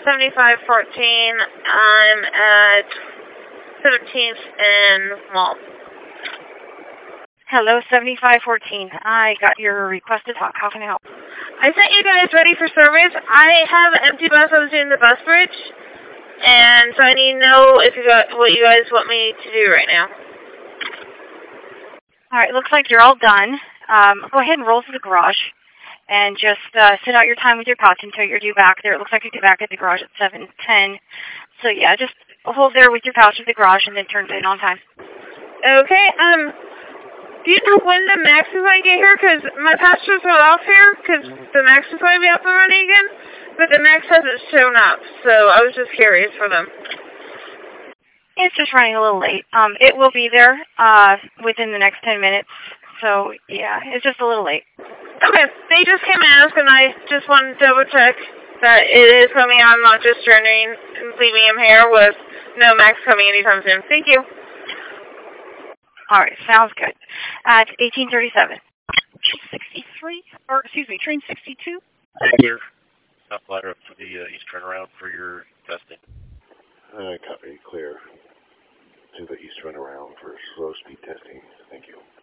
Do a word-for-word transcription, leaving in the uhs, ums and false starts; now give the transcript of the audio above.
seventy-five fourteen. I'm at seventeenth and Mall. Hello, seventy-five fourteen. I got your request to talk. How can I help? I sent you guys ready for service. I have an empty bus. I was doing the bus bridge. And so I need to know if you got what you guys want me to do right now. All right, looks like you're all done. Um, go ahead and roll to the garage and just uh, sit out your time with your pouch until you're due back there. It looks like you're due back at the garage at seven ten. So, yeah, just hold there with your pouch at the garage and then turn it in on time. Okay, um, do you know when the Max is going to get here? Because my pouch just got off here because the Max is going to be up and running again. But the Max hasn't shown up, so I was just curious for them. It's just running a little late. Um, it will be there uh, within the next ten minutes. So, yeah, it's just a little late. Okay, they just came and asked, and I just wanted to double check that it is coming. I'm not just journeying and leaving him here with no Max coming anytime soon. Thank you. All right, sounds good. At uh, eighteen thirty-seven. sixty-three, or excuse me, train sixty-two. Clear. Stop ladder up to the uh, east turnaround for your testing. Uh, copy, clear. To the east runaround for slow speed testing. Thank you.